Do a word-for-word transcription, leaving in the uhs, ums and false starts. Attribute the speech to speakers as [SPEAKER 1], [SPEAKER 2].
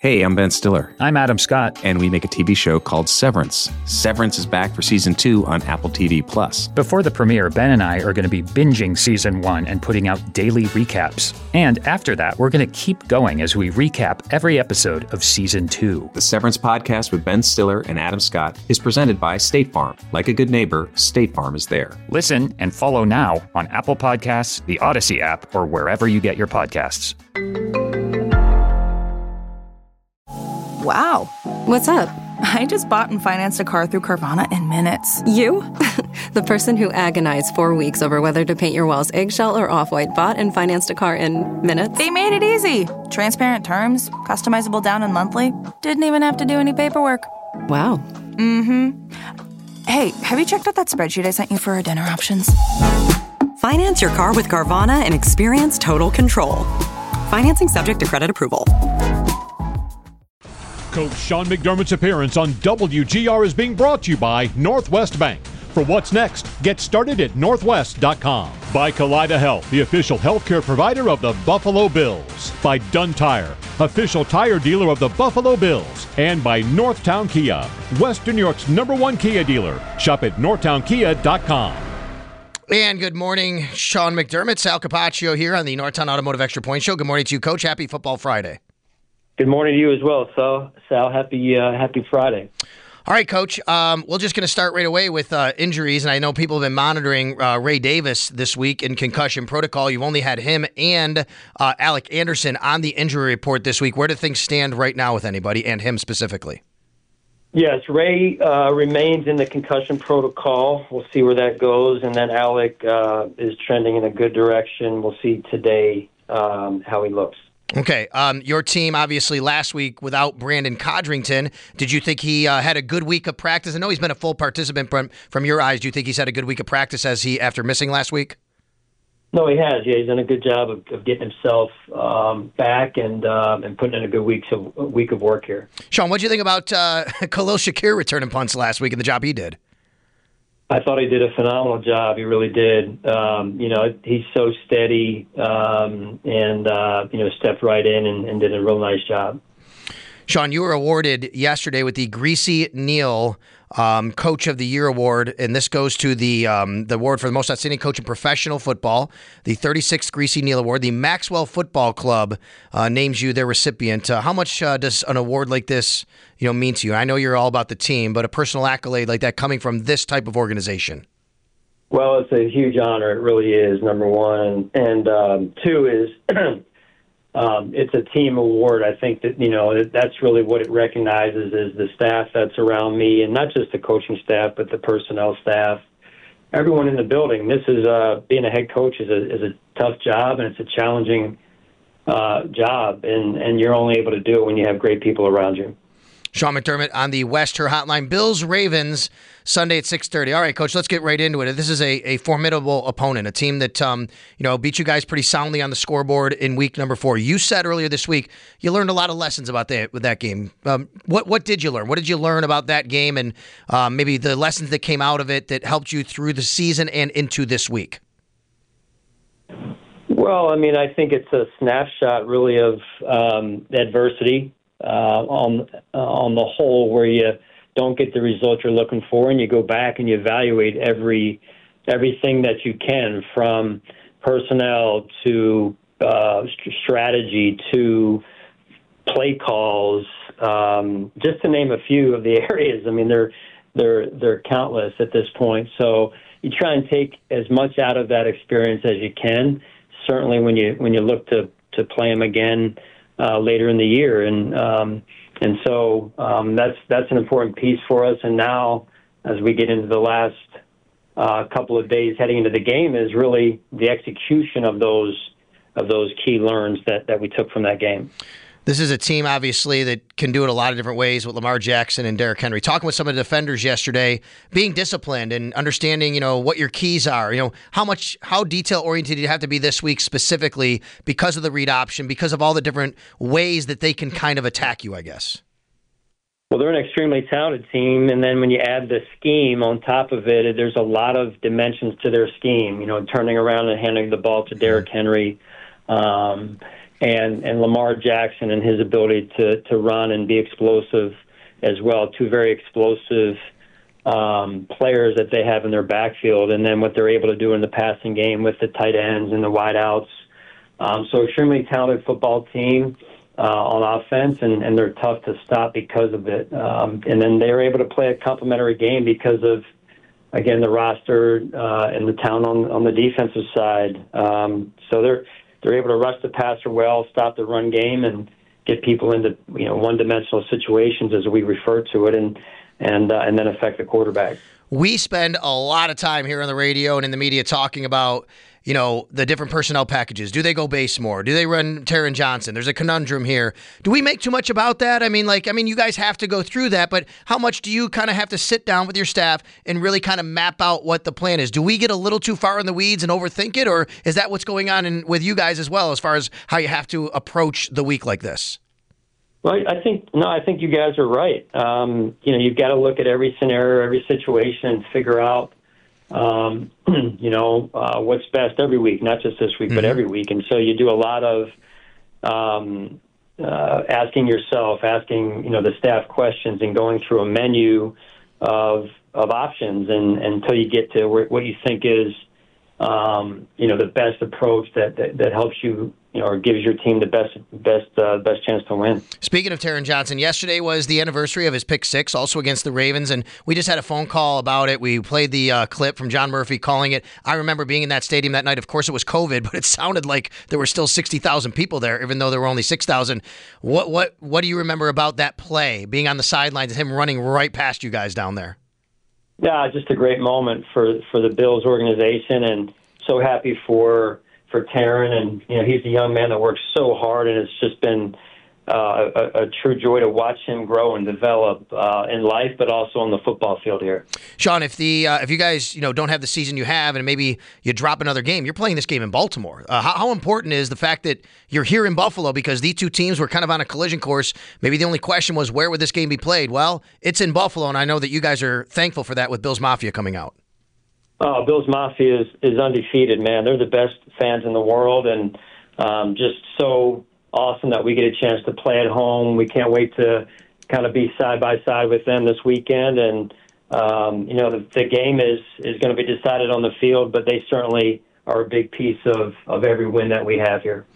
[SPEAKER 1] Hey, I'm Ben Stiller.
[SPEAKER 2] I'm Adam Scott.
[SPEAKER 1] And we make a T V show called Severance. Severance is back for season two on Apple T V Plus.
[SPEAKER 2] Before the premiere, Ben and I are going to be binging season one and putting out daily recaps. And after that, we're going to keep going as we recap every episode of season two.
[SPEAKER 1] The Severance podcast with Ben Stiller and Adam Scott is presented by State Farm. Like a good neighbor, State Farm is there.
[SPEAKER 2] Listen and follow now on Apple Podcasts, the Odyssey app, or wherever you get your podcasts.
[SPEAKER 3] Wow.
[SPEAKER 4] What's up?
[SPEAKER 3] I just bought and financed a car through Carvana in minutes.
[SPEAKER 4] You? The person who agonized four weeks over whether to paint your walls eggshell or off-white bought and financed a car in minutes?
[SPEAKER 3] They made it easy. Transparent terms, customizable down and monthly. Didn't even have to do any paperwork.
[SPEAKER 4] Wow.
[SPEAKER 3] Mm-hmm. Hey, have you checked out that spreadsheet I sent you for our dinner options?
[SPEAKER 5] Finance your car with Carvana and experience total control. Financing subject to credit approval.
[SPEAKER 6] Coach Sean McDermott's appearance on W G R is being brought to you by Northwest Bank. For what's next, get started at northwest dot com. By Kaleida Health, the official healthcare provider of the Buffalo Bills. By Dunn Tire, official tire dealer of the Buffalo Bills. And by Northtown Kia, Western New York's number one Kia dealer. Shop at northtown kia dot com.
[SPEAKER 7] And good morning, Sean McDermott. Sal Capaccio here on the Northtown Automotive Extra Point Show. Good morning to you, Coach. Happy Football Friday.
[SPEAKER 8] Good morning to you as well, Sal. Sal, happy uh, happy Friday.
[SPEAKER 7] All right, Coach. Um, we're just going to start right away with uh, injuries, and I know people have been monitoring uh, Ray Davis this week in concussion protocol. You've only had him and uh, Alec Anderson on the injury report this week. Where do things stand right now with anybody, and him specifically?
[SPEAKER 8] Yes, Ray uh, remains in the concussion protocol. We'll see where that goes, and then Alec uh, is trending in a good direction. We'll see today um, how he looks.
[SPEAKER 7] Okay, um, your team obviously last week without Brandon Codrington. Did you think he uh, had a good week of practice? I know he's been a full participant from from your eyes. Do you think he's had a good week of practice as he after missing last week?
[SPEAKER 8] No, he has. Yeah, he's done a good job of, of getting himself um, back and uh, and putting in a good week of week of work here.
[SPEAKER 7] Sean, what do you think about uh, Khalil Shakir returning punts last week and the job he did?
[SPEAKER 8] I thought he did a phenomenal job. He really did. Um, you know, he's so steady um, and, uh, you know, stepped right in and, and did a real nice job.
[SPEAKER 7] Sean, you were awarded yesterday with the Greasy Neal um, Coach of the Year award, and this goes to the um, the award for the most outstanding coach in professional football, the thirty-sixth Greasy Neal Award. The Maxwell Football Club uh, names you their recipient. Uh, how much uh, does an award like this, you know, mean to you? I know you're all about the team, but a personal accolade like that coming from this type of organization.
[SPEAKER 8] Well, it's a huge honor. It really is, number one. And um, two is um, it's a team award. I think that, you know, that's really what it recognizes is the staff that's around me, and not just the coaching staff, but the personnel staff, everyone in the building. This is uh, being a head coach is a, is a tough job, and it's a challenging uh, job, and, and you're only able to do it when you have great people around you.
[SPEAKER 7] Sean McDermott on the West Her Hotline. Bills Ravens Sunday at six thirty. All right, Coach, let's get right into it. This is a, a formidable opponent, a team that um, you know beat you guys pretty soundly on the scoreboard in week number four. You said earlier this week you learned a lot of lessons about that with that game. Um, what what did you learn? What did you learn about that game, and um, maybe the lessons that came out of it that helped you through the season and into this week?
[SPEAKER 8] Well, I mean, I think it's a snapshot really of um, adversity. Uh, on uh, on the whole, where you don't get the result you're looking for, and you go back and you evaluate every everything that you can, from personnel to uh, strategy to play calls, um, just to name a few of the areas. I mean, they're they're they're countless at this point. So you try and take as much out of that experience as you can. Certainly, when you when you look to to play them again Uh, later in the year, and um, and so um, that's that's an important piece for us. And now, as we get into the last uh, couple of days heading into the game, is really the execution of those of those key learns that that we took from that game.
[SPEAKER 7] This is a team, obviously, that can do it a lot of different ways with Lamar Jackson and Derrick Henry. Talking with some of the defenders yesterday, being disciplined and understanding, you know, what your keys are. You know, how much, how detail-oriented you have to be this week specifically because of the read option, because of all the different ways that they can kind of attack you, I guess.
[SPEAKER 8] Well, they're an extremely talented team, and then when you add the scheme on top of it, there's a lot of dimensions to their scheme. You know, turning around and handing the ball to Derrick Henry. Um, and and Lamar Jackson and his ability to to run and be explosive as well. Two very explosive um, players that they have in their backfield, and then what they're able to do in the passing game with the tight ends and the wideouts. Um, so extremely talented football team uh, on offense, and, and they're tough to stop because of it. Um, and then they're able to play a complementary game because of, again, the roster uh, and the talent on on the defensive side. Um, so they're they're able to rush the passer well, stop the run game, and get people into you know one-dimensional situations, as we refer to it, and and uh, and then affect the quarterback.
[SPEAKER 7] We spend a lot of time here on the radio and in the media talking about, you know, the different personnel packages. Do they go base more? Do they run Taron Johnson? There's a conundrum here. Do we make too much about that? I mean, like, I mean, you guys have to go through that, but how much do you kind of have to sit down with your staff and really kind of map out what the plan is? Do we get a little too far in the weeds and overthink it, or is that what's going on in, with you guys as well, as far as how you have to approach the week like this?
[SPEAKER 8] Well, I think no. I think you guys are right. Um, you know, you've got to look at every scenario, every situation, and figure out, um, you know, uh, what's best every week, not just this week, mm-hmm. but every week. And so you do a lot of um, uh, asking yourself, asking you know the staff questions, and going through a menu of of options, and, and until you get to where, what you think is, um, you know, the best approach that, that that helps you. You know, or gives your team the best best uh, best chance to win.
[SPEAKER 7] Speaking of Taron Johnson, yesterday was the anniversary of his pick six, also against the Ravens, and we just had a phone call about it. We played the uh, clip from John Murphy calling it. I remember being in that stadium that night. Of course, it was COVID, but it sounded like there were still sixty thousand people there, even though there were only six thousand. What what what do you remember about that play, being on the sidelines and him running right past you guys down there?
[SPEAKER 8] Yeah, just a great moment for for the Bills organization, and so happy for. for Taron, and you know he's a young man that works so hard, and it's just been uh, a, a true joy to watch him grow and develop uh, in life, but also on the football field here.
[SPEAKER 7] Sean, if the uh, if you guys you know don't have the season you have, and maybe you drop another game, you're playing this game in Baltimore. Uh, how, how important is the fact that you're here in Buffalo, because these two teams were kind of on a collision course? Maybe the only question was, where would this game be played? Well, it's in Buffalo, and I know that you guys are thankful for that with Bills Mafia coming out.
[SPEAKER 8] Oh, Bills Mafia is, is undefeated, man. They're the best fans in the world, and um, just so awesome that we get a chance to play at home. We can't wait to kind of be side by side with them this weekend. And, um, you know, the, the game is, is going to be decided on the field, but they certainly are a big piece of, of every win that we have here.